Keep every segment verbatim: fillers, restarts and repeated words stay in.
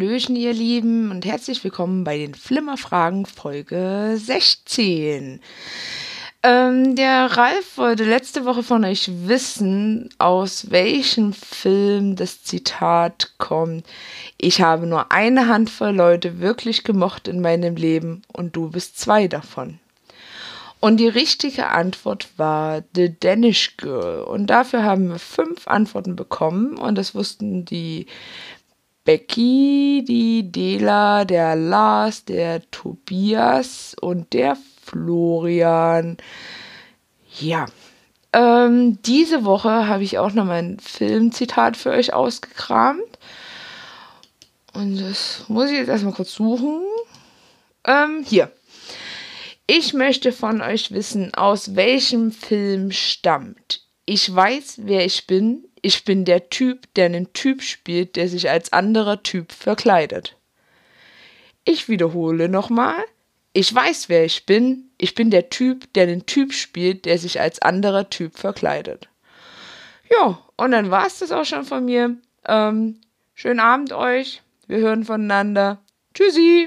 Hallöchen, ihr Lieben, und herzlich willkommen bei den Flimmerfragen Folge sechzehn. Ähm, der Ralf wollte letzte Woche von euch wissen, aus welchem Film das Zitat kommt: Ich habe nur eine Handvoll Leute wirklich gemocht in meinem Leben und du bist zwei davon. Und die richtige Antwort war The Danish Girl. Und dafür haben wir fünf Antworten bekommen. Und das wussten die Becky, die Dela, der Lars, der Tobias und der Florian. Ja, ähm, diese Woche habe ich auch noch mal ein Filmzitat für euch ausgekramt. Und das muss ich jetzt erstmal kurz suchen. Ähm, hier. Ich möchte von euch wissen, aus welchem Film stammt: Ich weiß, wer ich bin. Ich bin der Typ, der einen Typ spielt, der sich als anderer Typ verkleidet. Ich wiederhole nochmal. Ich weiß, wer ich bin. Ich bin der Typ, der einen Typ spielt, der sich als anderer Typ verkleidet. Ja, und dann war es das auch schon von mir. Ähm, schönen Abend euch. Wir hören voneinander. Tschüssi.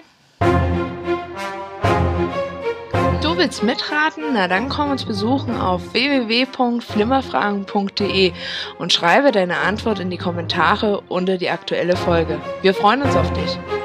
Du willst mitraten? Na dann komm uns besuchen auf w w w punkt flimmerfragen punkt d e und schreibe deine Antwort in die Kommentare unter die aktuelle Folge. Wir freuen uns auf dich.